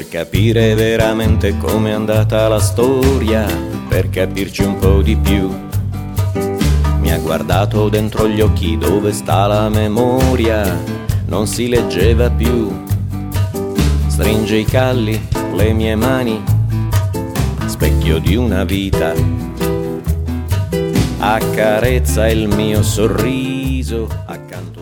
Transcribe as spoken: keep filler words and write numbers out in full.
per capire veramente com'è andata la storia, per capirci un po' di più. Mi ha guardato dentro gli occhi dove sta la memoria, non si leggeva più. Stringe i calli, le mie mani, specchio di una vita, accarezza il mio sorriso accanto